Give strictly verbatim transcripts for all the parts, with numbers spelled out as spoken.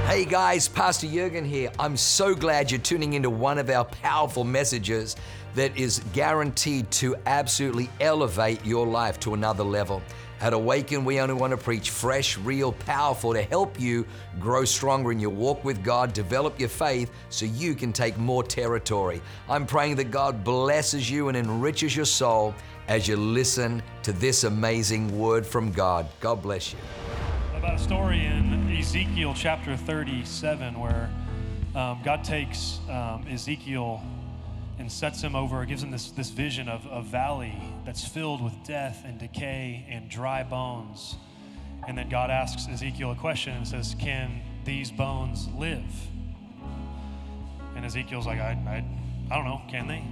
Hey guys, Pastor Jurgen here. I'm so glad you're tuning into one of our powerful messages that is guaranteed to absolutely elevate your life to another level. At Awaken, we only want to preach fresh, real, powerful to help you grow stronger in your walk with God, develop your faith so you can take more territory. I'm praying that God blesses you and enriches your soul as you listen to this amazing word from God. God bless you. About a story in Ezekiel chapter thirty-seven where um, God takes um, Ezekiel and sets him over, gives him this, this vision of a valley that's filled with death and decay and dry bones. And then God asks Ezekiel a question and says, can these bones live? And Ezekiel's like, I, I, I don't know, can they?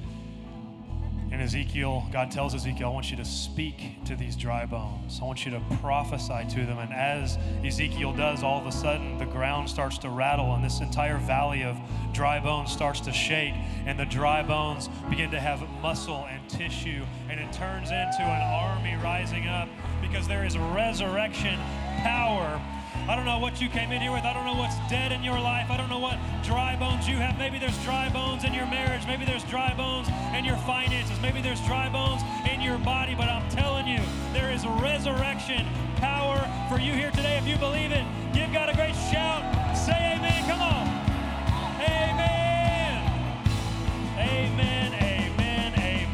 And Ezekiel, God tells Ezekiel, I want you to speak to these dry bones. I want you to prophesy to them. And as Ezekiel does, all of a sudden the ground starts to rattle and this entire valley of dry bones starts to shake, and the dry bones begin to have muscle and tissue, and it turns into an army rising up because there is resurrection power. I don't know what you came in here with. I don't know what's dead in your life. I don't know what dry bones you have. Maybe there's dry bones in your marriage. Maybe there's dry bones in your finances. Maybe there's dry bones in your body. But I'm telling you, there is resurrection power for you here today. If you believe it, give God a great shout. Say amen. Come on. Amen. Amen. Amen.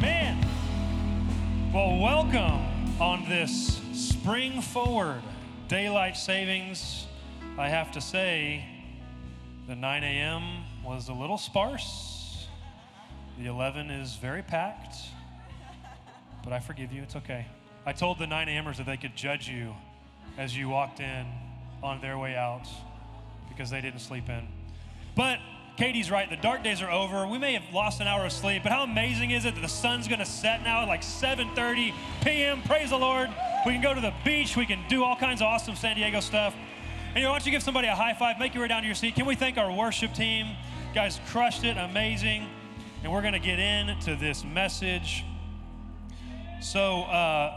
Amen. Well, welcome on this Spring Forward Daylight Savings. I have to say, the nine a.m. was a little sparse. The eleven is very packed. But I forgive you, it's okay. I told the nine a.m.ers that they could judge you as you walked in on their way out because they didn't sleep in. But Katie's right, the dark days are over. We may have lost an hour of sleep, but how amazing is it that the sun's gonna set now at like seven thirty p.m. Praise the Lord. We can go to the beach. We can do all kinds of awesome San Diego stuff. And you know, why don't you give somebody a high five, make your way down to your seat. Can we thank our worship team? You guys crushed it, amazing. And we're gonna get into this message. So uh,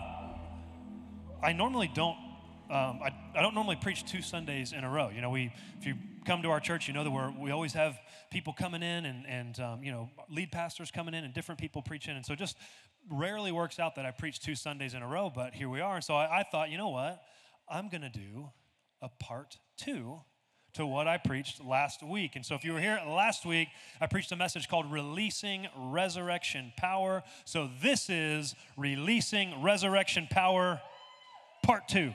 I normally don't, um, I, I don't normally preach two Sundays in a row. You know, we, if you come to our church, you know that we're, we always have people coming in and, and um, you know, lead pastors coming in and different people preaching. And so just rarely works out that I preach two Sundays in a row, but here we are. And so I, I thought, you know what? I'm going to do a part two to what I preached last week. And so if you were here last week, I preached a message called Releasing Resurrection Power. So this is Releasing Resurrection Power part two.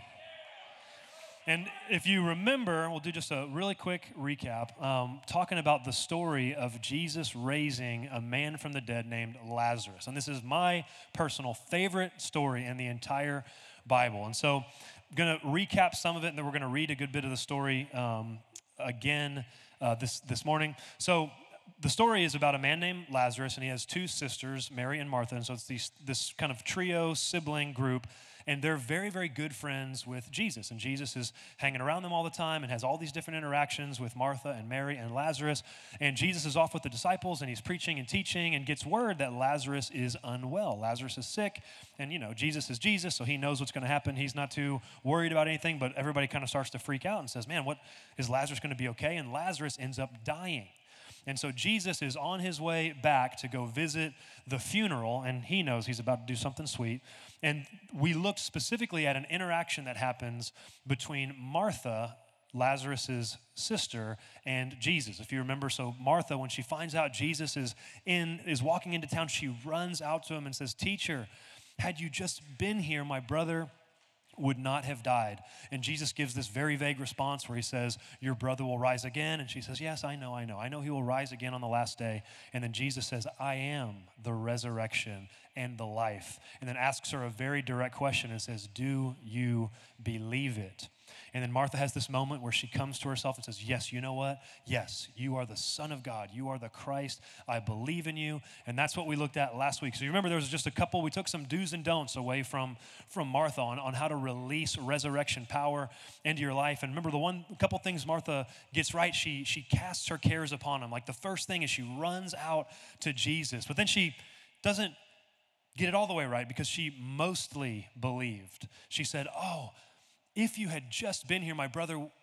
And if you remember, we'll do just a really quick recap, um, talking about the story of Jesus raising a man from the dead named Lazarus. And this is my personal favorite story in the entire Bible. And so I'm going to recap some of it, and then we're going to read a good bit of the story um, again uh, this, this morning. So the story is about a man named Lazarus, and he has two sisters, Mary and Martha. And so it's these, this kind of trio sibling group. And they're very, very good friends with Jesus. And Jesus is hanging around them all the time and has all these different interactions with Martha and Mary and Lazarus. And Jesus is off with the disciples, and he's preaching and teaching and gets word that Lazarus is unwell. Lazarus is sick. And, you know, Jesus is Jesus, so he knows what's going to happen. He's not too worried about anything, but everybody kind of starts to freak out and says, man, what is Lazarus going to be okay? And Lazarus ends up dying. And so Jesus is on his way back to go visit the funeral, and he knows he's about to do something sweet. And we looked specifically at an interaction that happens between Martha, Lazarus's sister, and Jesus. If you remember, so Martha, when she finds out Jesus is in is walking into town, she runs out to him and says, "Teacher, had you just been here, my brother would not have died." And Jesus gives this very vague response where he says, your brother will rise again. And she says, yes, I know, I know. I know he will rise again on the last day. And then Jesus says, I am the resurrection and the life. And then asks her a very direct question and says, do you believe it? And then Martha has this moment where she comes to herself and says, yes, you know what? Yes, you are the Son of God. You are the Christ. I believe in you. And that's what we looked at last week. So you remember there was just a couple, we took some do's and don'ts away from, from Martha on, on how to release resurrection power into your life. And remember the one a couple things Martha gets right, she, she casts her cares upon him. Like the first thing is she runs out to Jesus. But then she doesn't get it all the way right because she mostly believed. She said, oh, if you had just been here, my brother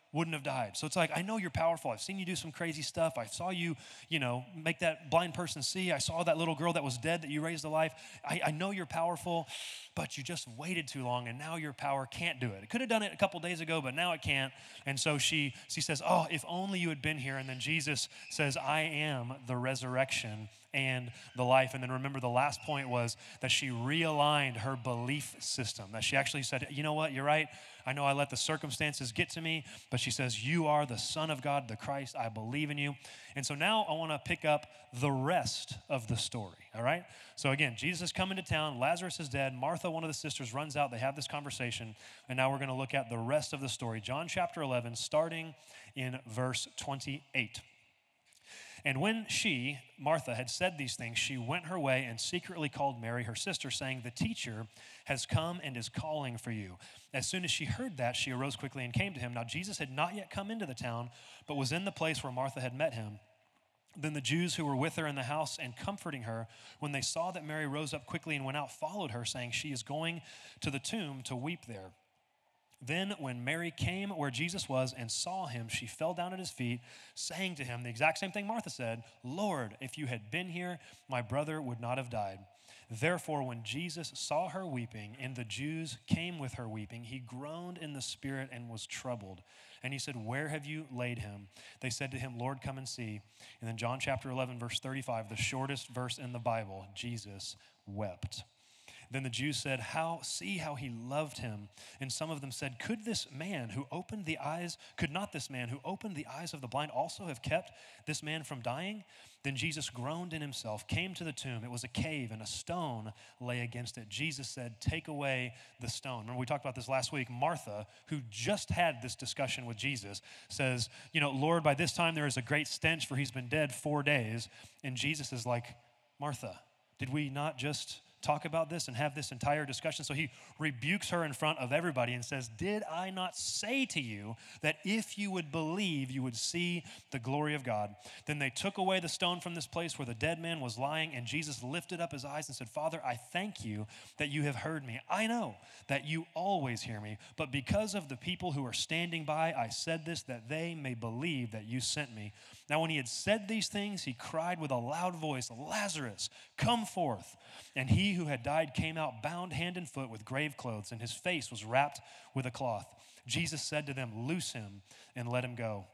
wouldn't have died. So it's like, I know you're powerful. I've seen you do some crazy stuff. I saw you, you know, make that blind person see. I saw that little girl that was dead that you raised to life. I, I know you're powerful, but you just waited too long, and now your power can't do it. It could have done it a couple days ago, but now it can't. And so she, she says, oh, if only you had been here. And then Jesus says, I am the resurrection and the life. And then remember, the last point was that she realigned her belief system, that she actually said, you know what, you're right. I know I let the circumstances get to me, but she says, you are the Son of God, the Christ. I believe in you. And so now I want to pick up the rest of the story, all right? So again, Jesus is coming to town. Lazarus is dead. Martha, one of the sisters, runs out. They have this conversation. And now we're going to look at the rest of the story. John chapter eleven, starting in verse twenty-eight. And when she, Martha, had said these things, she went her way and secretly called Mary, her sister, saying, the teacher has come and is calling for you. As soon as she heard that, she arose quickly and came to him. Now Jesus had not yet come into the town, but was in the place where Martha had met him. Then the Jews who were with her in the house and comforting her, when they saw that Mary rose up quickly and went out, followed her, saying, she is going to the tomb to weep there. Then when Mary came where Jesus was and saw him, she fell down at his feet, saying to him the exact same thing Martha said, Lord, if you had been here, my brother would not have died. Therefore, when Jesus saw her weeping, and the Jews came with her weeping, he groaned in the spirit and was troubled. And he said, where have you laid him? They said to him, Lord, come and see. And then John chapter eleven, verse thirty-five, the shortest verse in the Bible, Jesus wept. Then the Jews said, "How see how he loved him." And some of them said, "Could this man who opened the eyes, could not this man who opened the eyes of the blind also have kept this man from dying?" Then Jesus groaned in himself, came to the tomb. It was a cave, and a stone lay against it. Jesus said, "Take away the stone." Remember, we talked about this last week. Martha, who just had this discussion with Jesus, says, "You know, Lord, by this time there is a great stench, for he's been dead four days." And Jesus is like, "Martha, did we not just talk about this and have this entire discussion?" So he rebukes her in front of everybody and says, "Did I not say to you that if you would believe, you would see the glory of God?" Then they took away the stone from this place where the dead man was lying, and Jesus lifted up his eyes and said, "Father, I thank you that you have heard me. I know that you always hear me, but because of the people who are standing by, I said this, that they may believe that you sent me." Now when he had said these things, he cried with a loud voice, "Lazarus, come forth." And he who had died came out bound hand and foot with grave clothes, and his face was wrapped with a cloth. Jesus said to them, "Loose him and let him go."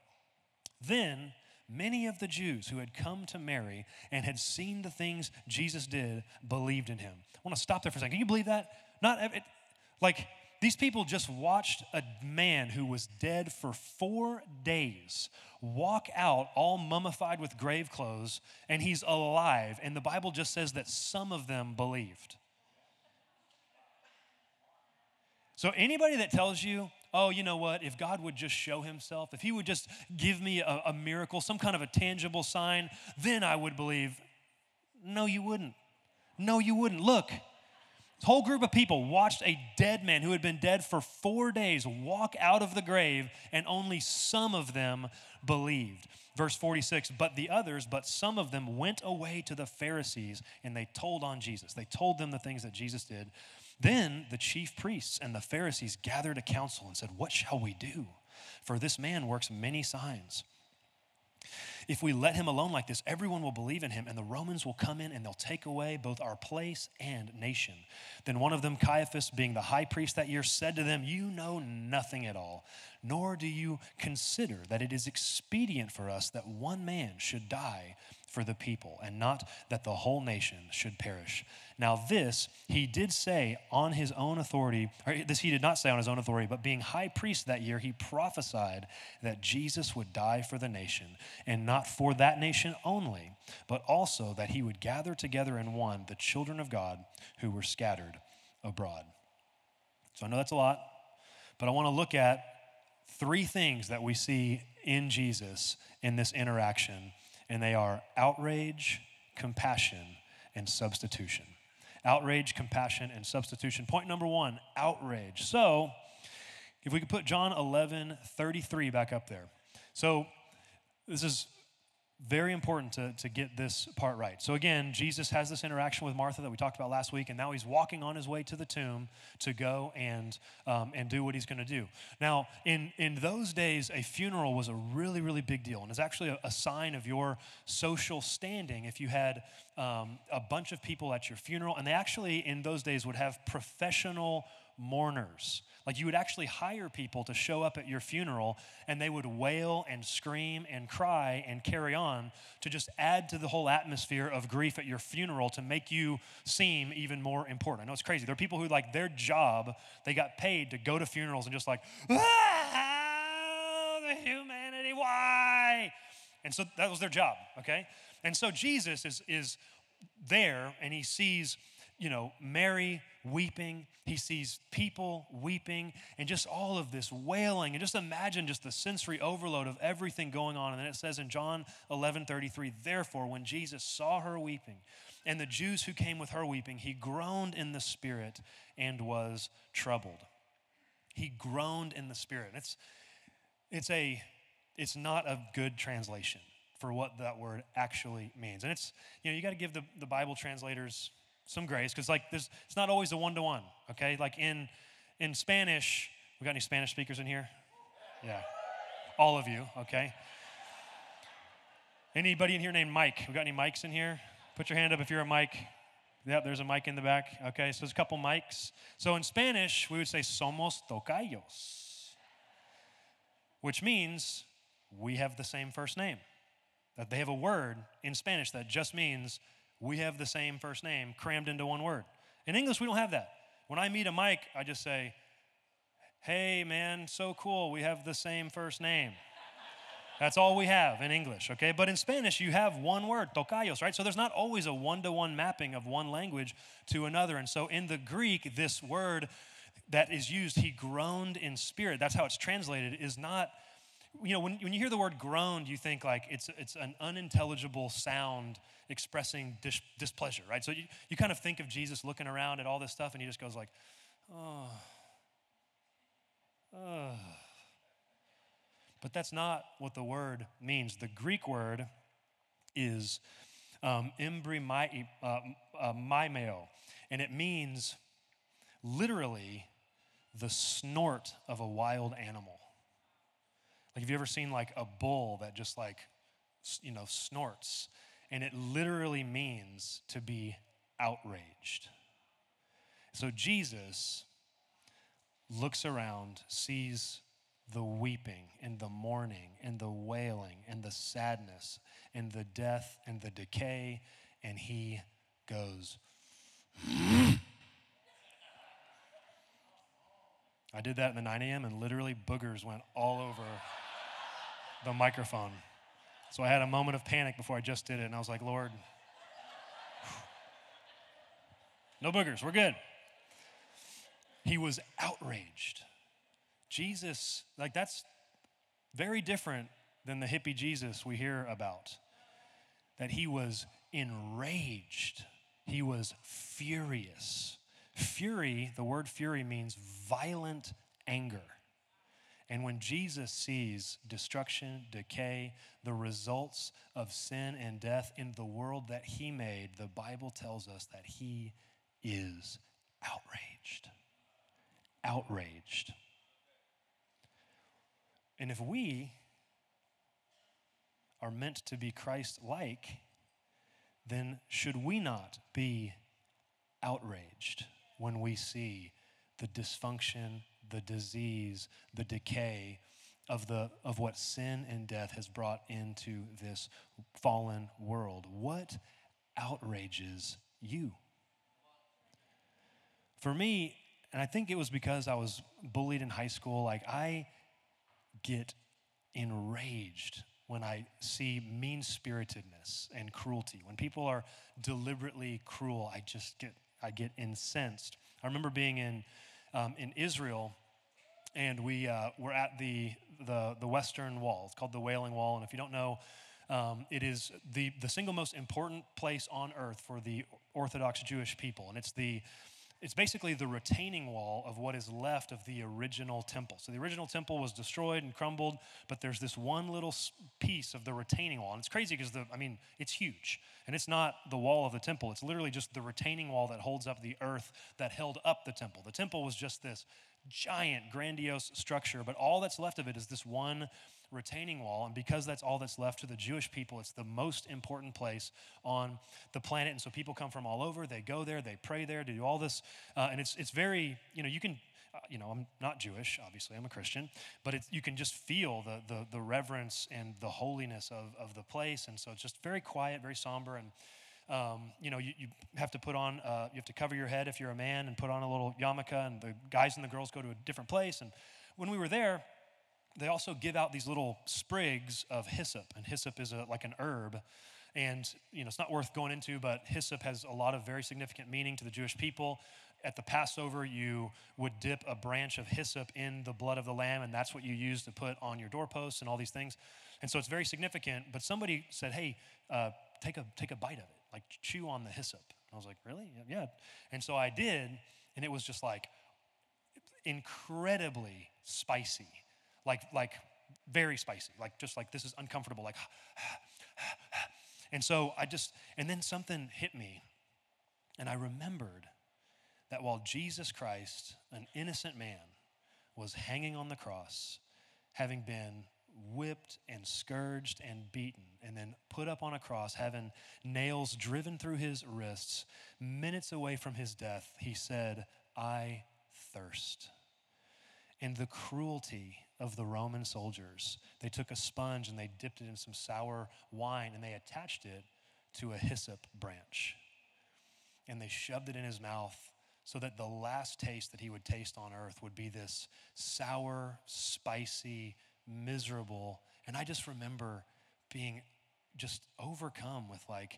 Then many of the Jews who had come to Mary and had seen the things Jesus did believed in him. I want to stop there for a second. Can you believe that? Not it, like these people just watched a man who was dead for four days walk out all mummified with grave clothes, and he's alive. And the Bible just says that some of them believed. So anybody that tells you, "Oh, you know what, if God would just show himself, if he would just give me a, a miracle, some kind of a tangible sign, then I would believe." No, you wouldn't. No, you wouldn't. Look. This whole group of people watched a dead man who had been dead for four days walk out of the grave, and only some of them believed. Verse forty-six, but the others, but some of them went away to the Pharisees, and they told on Jesus. They told them the things that Jesus did. Then the chief priests and the Pharisees gathered a council and said, "What shall we do? For this man works many signs. If we let him alone like this, everyone will believe in him, and the Romans will come in and they'll take away both our place and nation." Then one of them, Caiaphas, being the high priest that year, said to them, "You know nothing at all, nor do you consider that it is expedient for us that one man should die for the people, and not that the whole nation should perish." Now this he did say on his own authority, or this he did not say on his own authority, but being high priest that year, he prophesied that Jesus would die for the nation, and not for that nation only, but also that he would gather together in one the children of God who were scattered abroad. So I know that's a lot, but I want to look at three things that we see in Jesus in this interaction. And they are outrage, compassion, and substitution. Outrage, compassion, and substitution. Point number one, outrage. So, if we could put John eleven thirty-three back up there. So, this is very important to, to get this part right. So again, Jesus has this interaction with Martha that we talked about last week, and now he's walking on his way to the tomb to go and um, and do what he's going to do. Now, in, in those days, a funeral was a really, really big deal, and it's actually a, a sign of your social standing if you had um, a bunch of people at your funeral, and they actually, in those days, would have professional mourners. Like you would actually hire people to show up at your funeral, and they would wail and scream and cry and carry on to just add to the whole atmosphere of grief at your funeral to make you seem even more important. I know it's crazy. There are people who, like, their job, they got paid to go to funerals and just like, ah, the humanity, why? And so that was their job, okay? And so Jesus is is there, and he sees, you know, Mary weeping. He sees people weeping and just all of this wailing. And just imagine just the sensory overload of everything going on. And then it says in John eleven thirty-three, therefore, when Jesus saw her weeping and the Jews who came with her weeping, he groaned in the spirit and was troubled. He groaned in the spirit. It's, it's, a, it's not a good translation for what that word actually means. And it's, you know, you got to give the, the Bible translators some grace, because like this, it's not always a one-to-one, okay? Like in in Spanish, we got any Spanish speakers in here? Yeah, all of you, okay? Anybody in here named Mike? We got any Mikes in here? Put your hand up if you're a Mike. Yep, there's a mic in the back. Okay, so there's a couple mics. So in Spanish, we would say somos tocayos, which means we have the same first name. That they have a word in Spanish that just means we have the same first name crammed into one word. In English, we don't have that. When I meet a Mike, I just say, hey, man, so cool, we have the same first name. That's all we have in English, okay? But in Spanish, you have one word, tocayos, right? So there's not always a one-to-one mapping of one language to another. And so in the Greek, this word that is used, he groaned in spirit, that's how it's translated, is not, you know, when, when you hear the word groaned, you think like it's it's an unintelligible sound expressing dis, displeasure, right? So you, you kind of think of Jesus looking around at all this stuff, and he just goes like, oh, oh. But that's not what the word means. The Greek word is um, embryomai, uh, uh, mimeo, and it means literally the snort of a wild animal. Like, have you ever seen like a bull that just like, you know, snorts? And it literally means to be outraged. So Jesus looks around, sees the weeping and the mourning and the wailing and the sadness and the death and the decay, and he goes, I did that in the nine a.m. and literally boogers went all over the microphone. So I had a moment of panic before I just did it, and I was like, Lord, no boogers, we're good. He was outraged. Jesus, like that's very different than the hippie Jesus we hear about. That he was enraged. He was furious. Fury, the word fury means violent anger. And when Jesus sees destruction, decay, the results of sin and death in the world that he made, the Bible tells us that he is outraged. Outraged. And if we are meant to be Christ-like, then should we not be outraged when we see the dysfunction, the disease, the decay of the of what sin and death has brought into this fallen world? What outrages you? For me, and I think it was because I was bullied in high school, like I get enraged when I see mean-spiritedness and cruelty. When people are deliberately cruel, I just get I get incensed. I remember being in um, in Israel, and we uh, were at the, the the Western Wall. It's called the Wailing Wall, and if you don't know, um, it is the the single most important place on earth for the Orthodox Jewish people, and it's the it's basically the retaining wall of what is left of the original temple. So the original temple was destroyed and crumbled, but there's this one little piece of the retaining wall. And it's crazy because, the I mean, it's huge. And it's not the wall of the temple. It's literally just the retaining wall that holds up the earth that held up the temple. The temple was just this giant, grandiose structure, but all that's left of it is this one retaining wall. And because that's all that's left to the Jewish people, it's the most important place on the planet. And so people come from all over, they go there, they pray there, they do all this. Uh, and it's it's very, you know, you can, uh, you know, I'm not Jewish, obviously, I'm a Christian, but it's, you can just feel the, the the reverence and the holiness of, of the place. And so it's just very quiet, very somber. And Um, you know, you, you have to put on, uh, you have to cover your head if you're a man and put on a little yarmulke, and the guys and the girls go to a different place. And when we were there, they also give out these little sprigs of hyssop, and hyssop is a, like an herb. And, you know, it's not worth going into, but hyssop has a lot of very significant meaning to the Jewish people. At the Passover, you would dip a branch of hyssop in the blood of the lamb, and that's what you use to put on your doorposts and all these things. And so it's very significant, but somebody said, hey, uh, take a take a bite of it, like chew on the hyssop. And I was like, really? Yeah. And so I did, and it was just like incredibly spicy, like like very spicy, like just like this is uncomfortable, like, and so I just, and then something hit me, and I remembered that while Jesus Christ, an innocent man, was hanging on the cross, having been whipped and scourged and beaten, and then put up on a cross, having nails driven through his wrists, minutes away from his death, he said, I thirst. And the cruelty of the Roman soldiers, they took a sponge and they dipped it in some sour wine and they attached it to a hyssop branch. And they shoved it in his mouth so that the last taste that he would taste on earth would be this sour, spicy, miserable. And I just remember being just overcome with like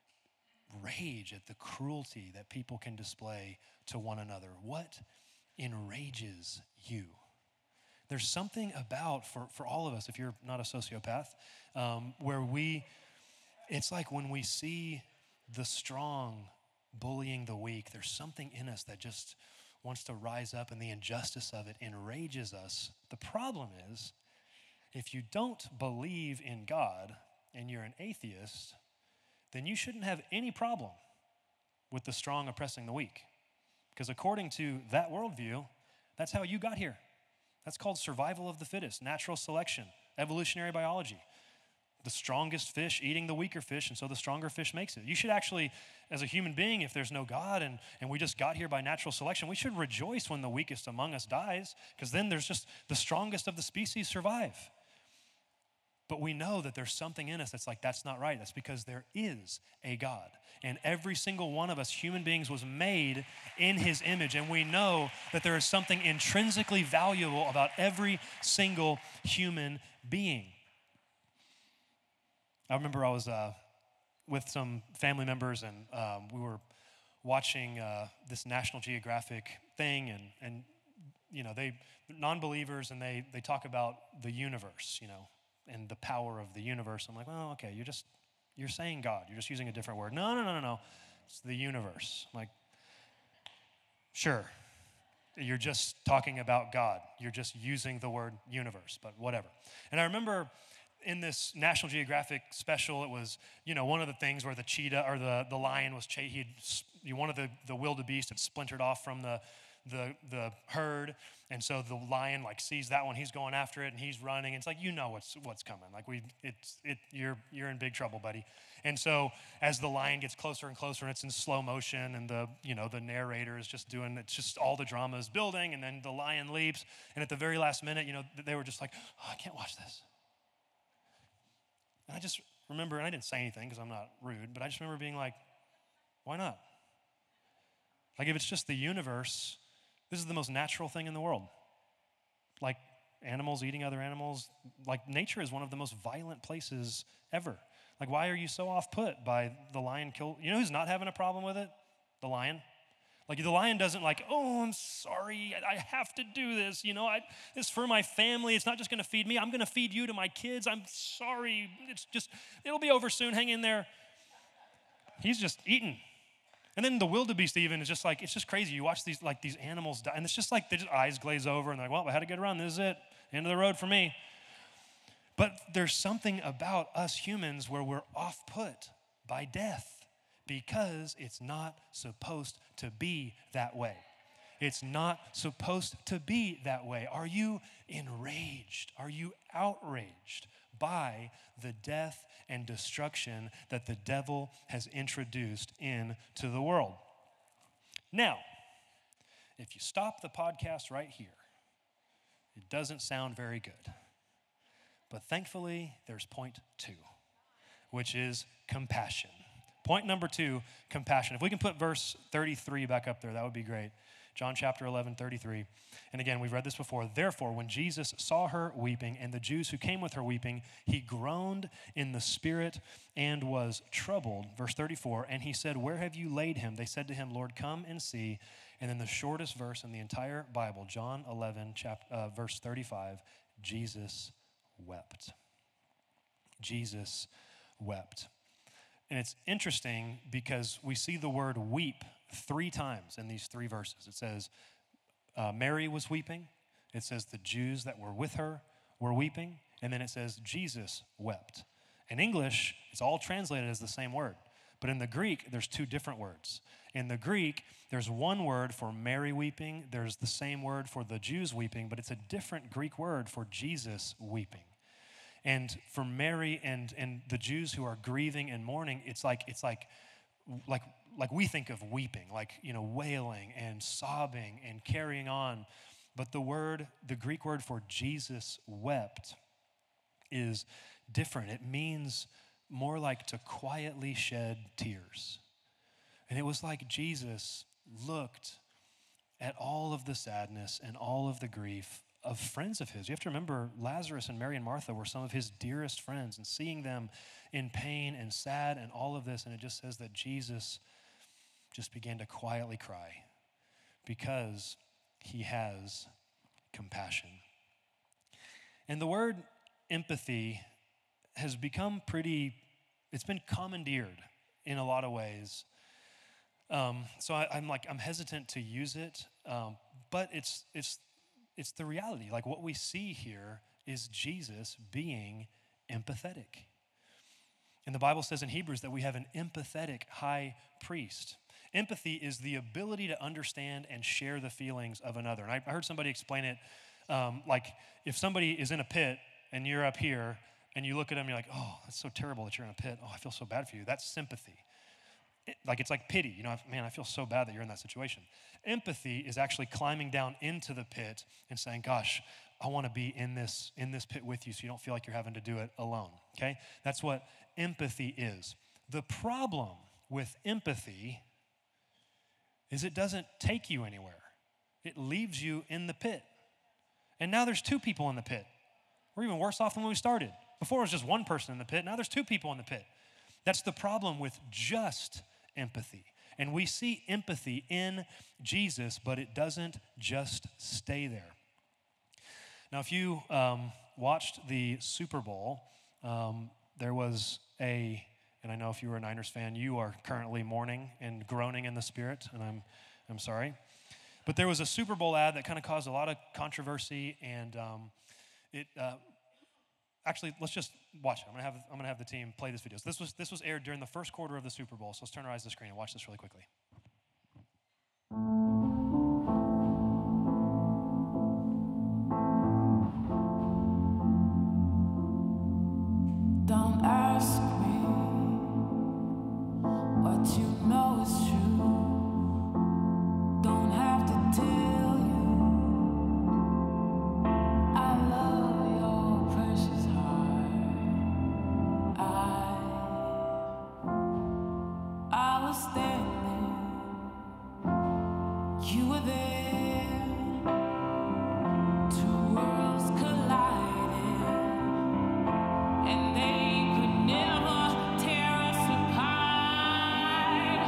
rage at the cruelty that people can display to one another. What enrages you? There's something about, for, for all of us, if you're not a sociopath, um, where we, it's like when we see the strong bullying the weak, there's something in us that just wants to rise up, and the injustice of it enrages us. The problem is, if you don't believe in God and you're an atheist, then you shouldn't have any problem with the strong oppressing the weak. Because according to that worldview, that's how you got here. That's called survival of the fittest, natural selection, evolutionary biology. The strongest fish eating the weaker fish, and so the stronger fish makes it. You should actually, as a human being, if there's no God and, and we just got here by natural selection, we should rejoice when the weakest among us dies, because then there's just the strongest of the species survive. But we know that there's something in us that's like, that's not right. That's because there is a God. And every single one of us human beings was made in his image. And we know that there is something intrinsically valuable about every single human being. I remember I was uh, with some family members, and um, we were watching uh, this National Geographic thing, and, and you know, they, non-believers, and they, they talk about the universe, you know, and the power of the universe. I'm like, well, okay, you're just, you're saying God. You're just using a different word. No, no, no, no, no. It's the universe. I'm like, sure. You're just talking about God. You're just using the word universe, but whatever. And I remember in this National Geographic special, it was, you know, one of the things where the cheetah or the, the lion was, ch- he'd, one of the, the wildebeest had splintered off from the, the the herd, and so the lion like sees that one, he's going after it, and he's running. It's like, you know what's what's coming. Like we, it's it you're you're in big trouble, buddy. And so as the lion gets closer and closer, and it's in slow motion, and the you know the narrator is just doing, it's just all the drama is building, and then the lion leaps, and at the very last minute, you know, they were just like, oh, I can't watch this. And I just remember, and I didn't say anything because I'm not rude, but I just remember being like, why not? Like if it's just the universe, this is the most natural thing in the world. Like animals eating other animals, like nature is one of the most violent places ever. Like why are you so off put by the lion kill? You know who's not having a problem with it? The lion. Like the lion doesn't like, oh, I'm sorry, I have to do this. You know, I, it's for my family. It's not just gonna feed me. I'm gonna feed you to my kids. I'm sorry. It's just, it'll be over soon. Hang in there. He's just eating. And then the wildebeest even is just like, it's just crazy. You watch these like these animals die, and it's just like their eyes glaze over, and they're like, well, I had to get around. This is it. End of the road for me. But there's something about us humans where we're off put by death because it's not supposed to be that way. It's not supposed to be that way. Are you enraged? Are you outraged by the death and destruction that the devil has introduced into the world? Now, if you stop the podcast right here, it doesn't sound very good. But thankfully, there's point two, which is compassion. Point number two, compassion. If we can put verse thirty-three back up there, that would be great. John chapter eleven, thirty-three. And again, we've read this before. Therefore, when Jesus saw her weeping and the Jews who came with her weeping, he groaned in the spirit and was troubled. Verse thirty-four, and he said, where have you laid him? They said to him, Lord, come and see. And then the shortest verse in the entire Bible, John eleven, chapter, uh, verse thirty-five, Jesus wept. Jesus wept. And it's interesting because we see the word weep three times in these three verses. It says uh, Mary was weeping. It says the Jews that were with her were weeping. And then it says Jesus wept. In English, it's all translated as the same word. But in the Greek, there's two different words. In the Greek, there's one word for Mary weeping. There's the same word for the Jews weeping, but it's a different Greek word for Jesus weeping. And for Mary and, and the Jews who are grieving and mourning, it's like it's like like like we think of weeping, like, you know, wailing and sobbing and carrying on. But the word, the Greek word for Jesus wept is different. It means more like to quietly shed tears. And it was like Jesus looked at all of the sadness and all of the grief of friends of his. You have to remember Lazarus and Mary and Martha were some of his dearest friends, and seeing them in pain and sad and all of this, and it just says that Jesus just began to quietly cry because he has compassion. And the word empathy has become pretty, it's been commandeered in a lot of ways. Um, so I, I'm like, I'm hesitant to use it, um, but it's it's it's the reality. Like what we see here is Jesus being empathetic. And the Bible says in Hebrews that we have an empathetic high priest. Empathy is the ability to understand and share the feelings of another. And I heard somebody explain it um, like if somebody is in a pit and you're up here and you look at them, you're like, oh, that's so terrible that you're in a pit. Oh, I feel so bad for you. That's sympathy. It, like it's like pity. You know, man, I feel so bad that you're in that situation. Empathy is actually climbing down into the pit and saying, gosh, I want to be in this in this pit with you so you don't feel like you're having to do it alone, okay? That's what empathy is. The problem with empathy is it doesn't take you anywhere. It leaves you in the pit. And now there's two people in the pit. We're even worse off than when we started. Before it was just one person in the pit. Now there's two people in the pit. That's the problem with just empathy. And we see empathy in Jesus, but it doesn't just stay there. Now, if you um, watched the Super Bowl, um, there was a, and I know if you were a Niners fan, you are currently mourning and groaning in the spirit, and I'm, I'm sorry. But there was a Super Bowl ad that kind of caused a lot of controversy, and um, it. Uh, Actually, let's just watch it. I'm gonna have I'm gonna have the team play this video. So this was this was aired during the first quarter of the Super Bowl. So let's turn our eyes to the screen and watch this really quickly. Don't ask me what you know is true. Don't have to tell you I love your precious heart. I I was standing, you were there. Two worlds collided, and they could never tear us apart.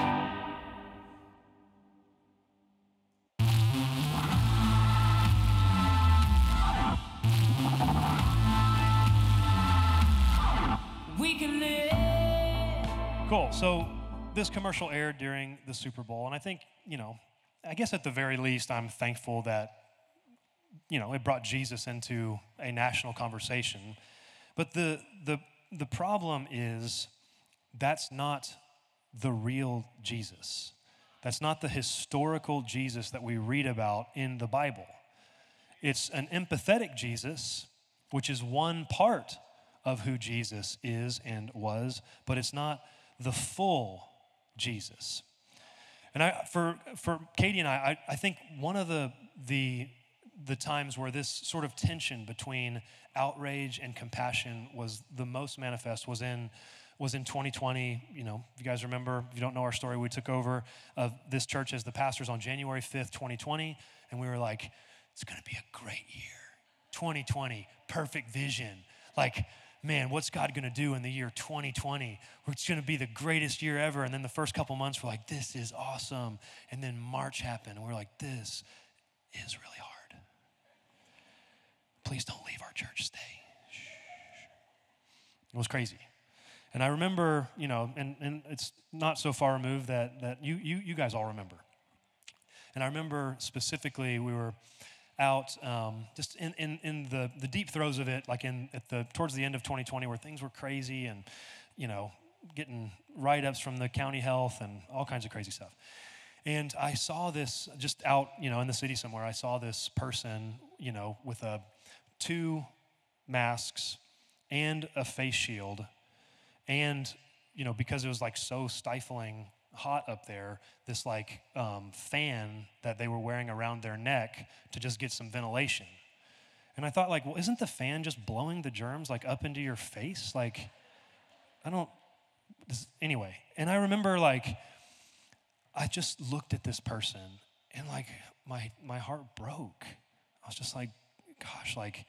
We can live. Cool. So this commercial aired during the Super Bowl, and I think, you know, I guess at the very least, I'm thankful that, you know, it brought Jesus into a national conversation. But the the the problem is that's not the real Jesus. That's not the historical Jesus that we read about in the Bible. It's an empathetic Jesus, which is one part of who Jesus is and was, but it's not the full Jesus. And I, for for Katie and I, I, I think one of the the the times where this sort of tension between outrage and compassion was the most manifest was in was in twenty twenty. You know, if you guys remember, if you don't know our story, we took over of this church as the pastors on January fifth, twenty twenty, and we were like, it's gonna be a great year. twenty twenty, perfect vision. Like, man, what's God gonna do in the year twenty twenty? It's gonna be the greatest year ever. And then the first couple months, we're like, this is awesome. And then March happened, and we're like, this is really hard. Please don't leave our church, stay. Shh. It was crazy. And I remember, you know, and, and it's not so far removed that, that you, you, you guys all remember. And I remember specifically we were out um, just in, in, in the, the deep throes of it, like in at the towards the end of twenty twenty where things were crazy and, you know, getting write-ups from the county health and all kinds of crazy stuff. And I saw this just out, you know, in the city somewhere, I saw this person, you know, with a two masks and a face shield. And, you know, because it was like so stifling hot up there, this like um, fan that they were wearing around their neck to just get some ventilation. And I thought like, well, isn't the fan just blowing the germs like up into your face? Like, I don't, this, anyway. And I remember like, I just looked at this person and like my my heart broke. I was just like, gosh, like,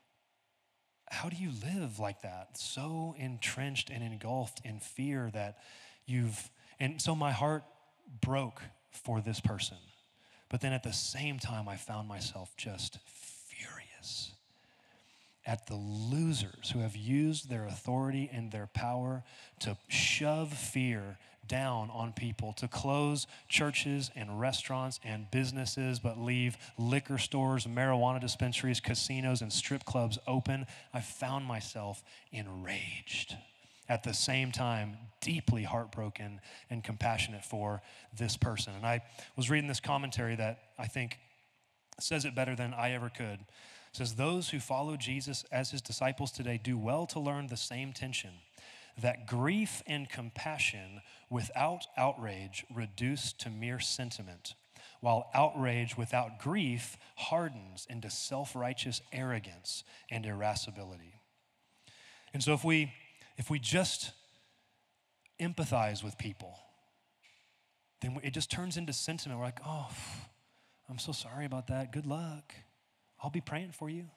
how do you live like that? So entrenched and engulfed in fear that you've, and so my heart broke for this person. But then at the same time, I found myself just furious at the losers who have used their authority and their power to shove fear down on people, to close churches and restaurants and businesses, but leave liquor stores, marijuana dispensaries, casinos, and strip clubs open. I found myself enraged. At the same time, deeply heartbroken and compassionate for this person. And I was reading this commentary that I think says it better than I ever could. It says, those who follow Jesus as his disciples today do well to learn the same tension, that grief and compassion without outrage reduce to mere sentiment, while outrage without grief hardens into self-righteous arrogance and irascibility. And so if we if we just empathize with people, then it just turns into sentiment. We're like, oh, I'm so sorry about that. Good luck. I'll be praying for you.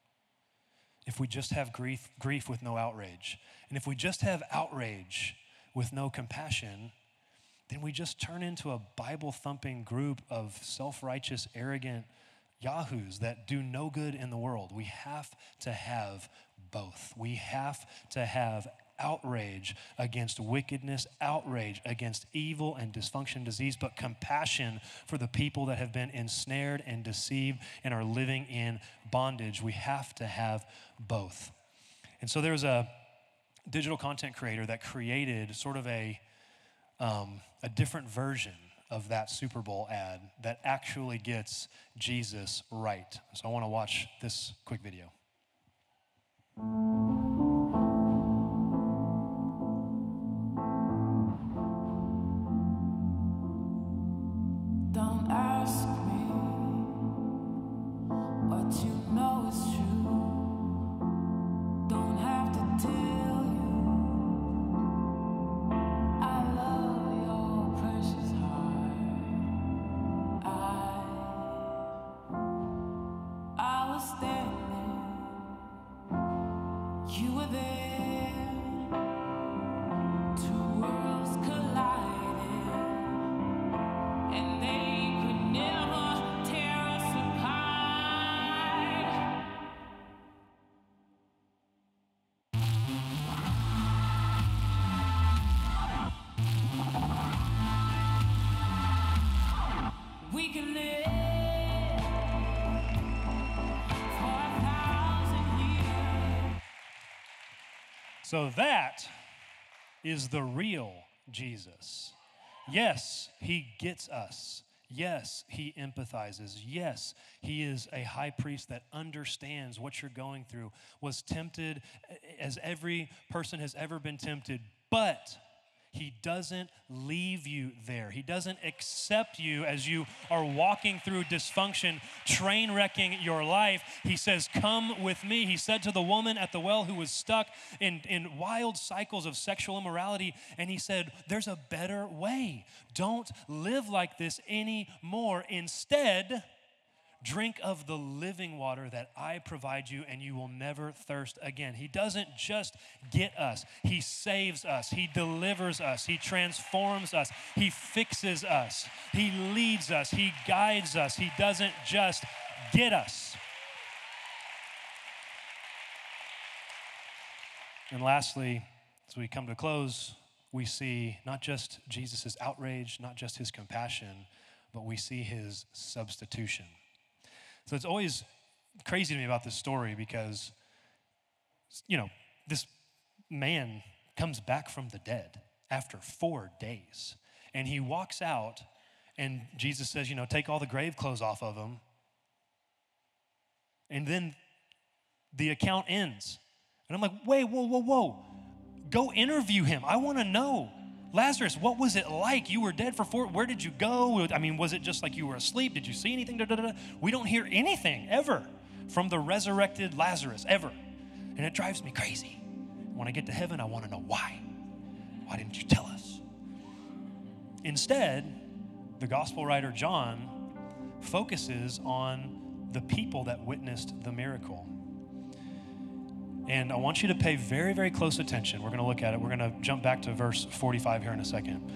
If we just have grief, grief with no outrage. And if we just have outrage with no compassion, then we just turn into a Bible-thumping group of self-righteous, arrogant yahoos that do no good in the world. We have to have both. We have to have outrage against wickedness, outrage against evil and dysfunction, disease, but compassion for the people that have been ensnared and deceived and are living in bondage. We have to have both. And so there's a digital content creator that created sort of a um, a different version of that Super Bowl ad that actually gets Jesus right. So I want to watch this quick video. Don't ask me what you know is true. Don't have to tell you I love your precious heart. I I was standing, you were there. Two worlds collided, and they could never tear us apart. So that is the real Jesus. Yes, he gets us. Yes, he empathizes. Yes, he is a high priest that understands what you're going through, was tempted as every person has ever been tempted, but he doesn't leave you there. He doesn't accept you as you are walking through dysfunction, train wrecking your life. He says, come with me. He said to the woman at the well who was stuck in, in wild cycles of sexual immorality, and he said, there's a better way. Don't live like this anymore. Instead, drink of the living water that I provide you, and you will never thirst again. He doesn't just get us. He saves us. He delivers us. He transforms us. He fixes us. He leads us. He guides us. He doesn't just get us. And lastly, as we come to close, we see not just Jesus' outrage, not just his compassion, but we see his substitution. So it's always crazy to me about this story because, you know, this man comes back from the dead after four days. And he walks out, and Jesus says, you know, take all the grave clothes off of him. And then the account ends. And I'm like, wait, whoa, whoa, whoa. Go interview him. I want to know. Lazarus, what was it like? You were dead for four, where did you go? I mean, was it just like you were asleep? Did you see anything? Da, da, da. We don't hear anything ever from the resurrected Lazarus, ever. And it drives me crazy. When I get to heaven, I want to know why. Why didn't you tell us? Instead, the gospel writer John focuses on the people that witnessed the miracle. And I want you to pay very, very close attention. We're going to look at it. We're going to jump back to verse forty-five here in a second.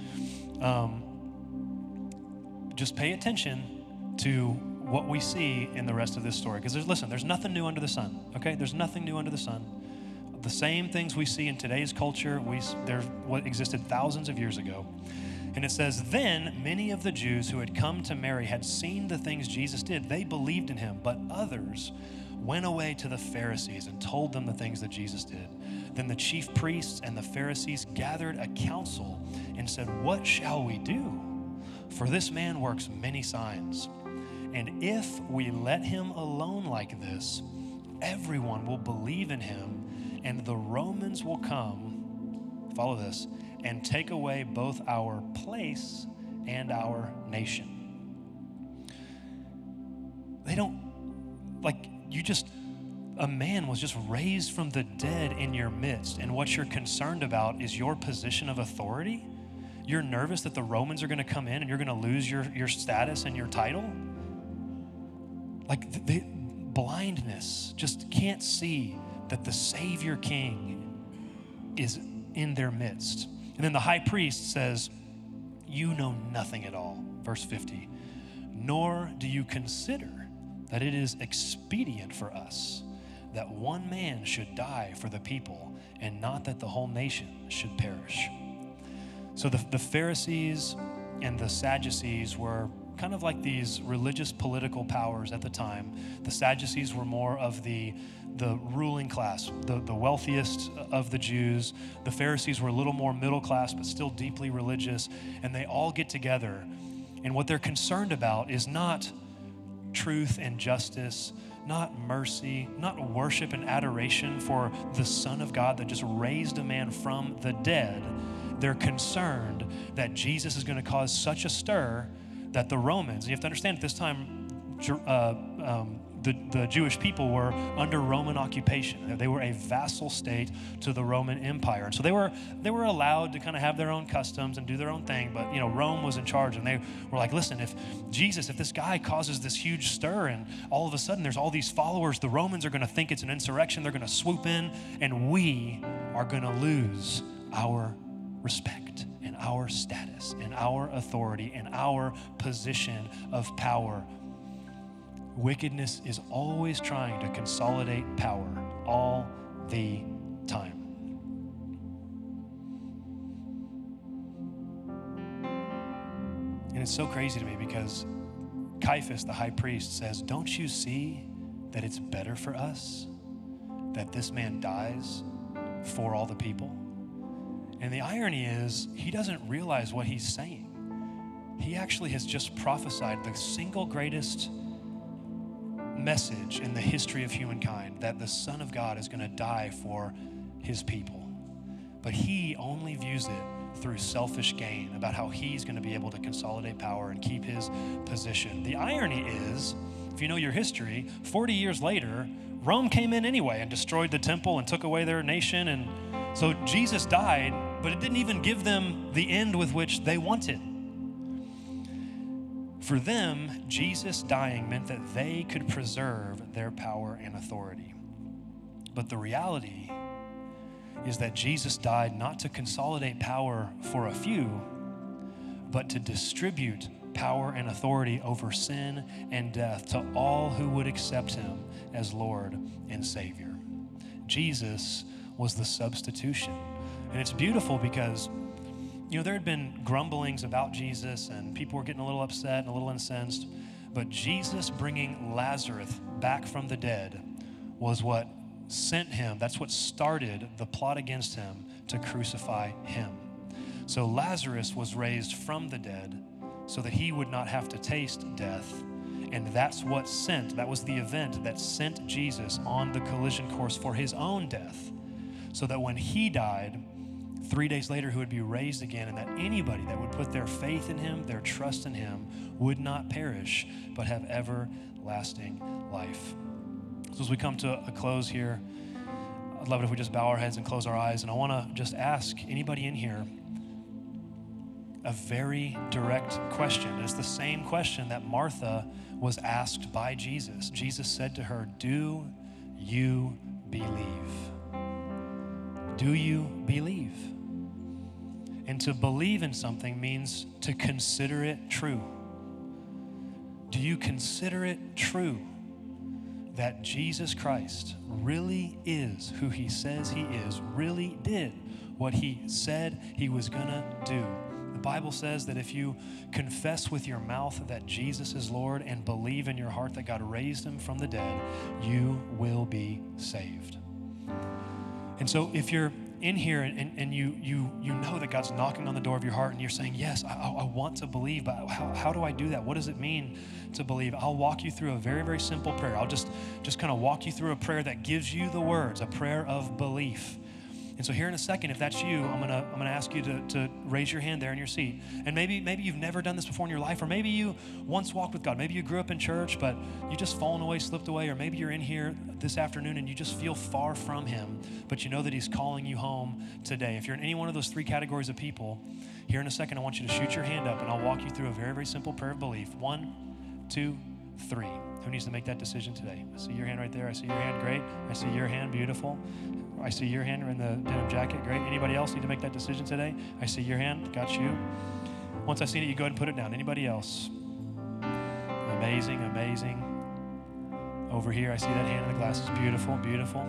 Um, just pay attention to what we see in the rest of this story. Because there's, listen, there's nothing new under the sun, okay? There's nothing new under the sun. The same things we see in today's culture, we, they're what existed thousands of years ago. And it says, then many of the Jews who had come to Mary had seen the things Jesus did. They believed in him, but others went away to the Pharisees and told them the things that Jesus did. Then the chief priests and the Pharisees gathered a council and said, what shall we do? For this man works many signs. And if we let him alone like this, everyone will believe in him, and the Romans will come, follow this, and take away both our place and our nation. They don't, like, you just, a man was just raised from the dead in your midst, and what you're concerned about is your position of authority? You're nervous that the Romans are going to come in and you're going to lose your, your status and your title? Like, the, the blindness, just can't see that the Savior King is in their midst. And then the high priest says, you know nothing at all, verse fifty, nor do you consider that it is expedient for us that one man should die for the people, and not that the whole nation should perish. So the, the Pharisees and the Sadducees were kind of like these religious political powers at the time. The Sadducees were more of the, the ruling class, the, the wealthiest of the Jews. The Pharisees were a little more middle class, but still deeply religious. And they all get together. And what they're concerned about is not truth and justice, not mercy, not worship and adoration for the Son of God that just raised a man from the dead. They're concerned that Jesus is going to cause such a stir that the Romans, you have to understand at this time, uh, um, the, the Jewish people were under Roman occupation. They were a vassal state to the Roman Empire. And so they were they were allowed to kind of have their own customs and do their own thing, but you know, Rome was in charge, and they were like, listen, if Jesus, if this guy causes this huge stir and all of a sudden there's all these followers, the Romans are gonna think it's an insurrection, they're gonna swoop in, and we are gonna lose our respect and our status and our authority and our position of power. Wickedness is always trying to consolidate power all the time. And it's so crazy to me because Caiaphas, the high priest, says, don't you see that it's better for us that this man dies for all the people. And the irony is, he doesn't realize what he's saying. He actually has just prophesied the single greatest message in the history of humankind, that the Son of God is going to die for his people. But he only views it through selfish gain, about how he's going to be able to consolidate power and keep his position. The irony is, if you know your history, forty years later, Rome came in anyway and destroyed the temple and took away their nation. And so Jesus died, but it didn't even give them the end with which they wanted. For them, Jesus dying meant that they could preserve their power and authority. But the reality is that Jesus died not to consolidate power for a few, but to distribute power and authority over sin and death to all who would accept him as Lord and Savior. Jesus was the substitution. And it's beautiful because, you know, there had been grumblings about Jesus and people were getting a little upset and a little incensed, but Jesus bringing Lazarus back from the dead was what sent him, that's what started the plot against him to crucify him. So Lazarus was raised from the dead so that he would not have to taste death. And that's what sent, that was the event that sent Jesus on the collision course for his own death. So that when he died, three days later, he would be raised again, and that anybody that would put their faith in him, their trust in him, would not perish, but have everlasting life. So as we come to a close here, I'd love it if we just bow our heads and close our eyes. And I want to just ask anybody in here a very direct question. It's the same question that Martha was asked by Jesus. Jesus said to her, "Do you believe? Do you believe?" And to believe in something means to consider it true. Do you consider it true that Jesus Christ really is who he says he is, really did what he said he was gonna do? The Bible says that if you confess with your mouth that Jesus is Lord and believe in your heart that God raised him from the dead, you will be saved. And so if you're in here and, and, and you you you know that God's knocking on the door of your heart and you're saying, yes, I, I want to believe, but how, how do I do that? What does it mean to believe? I'll walk you through a very, very simple prayer. I'll just, just kind of walk you through a prayer that gives you the words, a prayer of belief. And so here in a second, if that's you, I'm gonna I'm gonna ask you to, to raise your hand there in your seat. And maybe maybe you've never done this before in your life, or maybe you once walked with God. Maybe you grew up in church, but you just fallen away, slipped away, or maybe you're in here this afternoon and you just feel far from him, but you know that he's calling you home today. If you're in any one of those three categories of people, here in a second, I want you to shoot your hand up and I'll walk you through a very, very simple prayer of belief. One, two, three. Who needs to make that decision today? I see your hand right there. I see your hand. Great. I see your hand. Beautiful. I see your hand in the denim jacket. Great. Anybody else need to make that decision today? I see your hand. Got you. Once I see it, you go ahead and put it down. Anybody else? Amazing, amazing. Over here, I see that hand in the glasses. Beautiful, beautiful.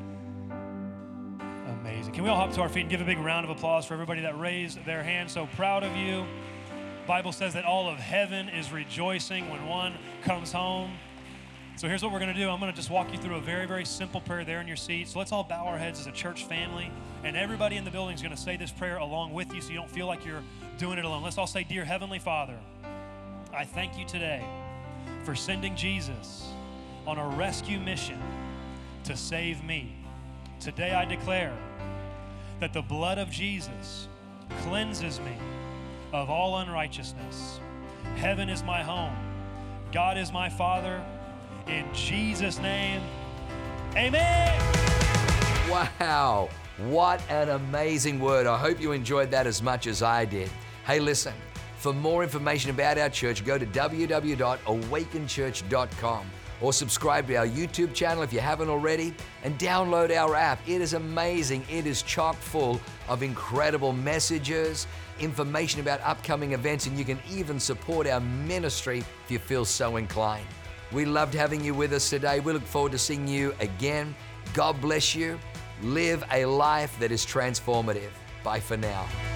Amazing. Can we all hop to our feet and give a big round of applause for everybody that raised their hand? So proud of you. The Bible says that all of heaven is rejoicing when one comes home. So here's what we're going to do. I'm going to just walk you through a very, very simple prayer there in your seat. So let's all bow our heads as a church family. And everybody in the building is going to say this prayer along with you so you don't feel like you're doing it alone. Let's all say, "Dear Heavenly Father, I thank you today for sending Jesus on a rescue mission to save me. Today I declare that the blood of Jesus cleanses me of all unrighteousness. Heaven is my home. God is my Father. In Jesus' name, amen." Wow, what an amazing word. I hope you enjoyed that as much as I did. Hey, listen, for more information about our church, go to w w w dot awaken church dot com or subscribe to our YouTube channel if you haven't already, and download our app. It is amazing. It is chock full of incredible messages, information about upcoming events, and you can even support our ministry if you feel so inclined. We loved having you with us today. We look forward to seeing you again. God bless you. Live a life that is transformative. Bye for now.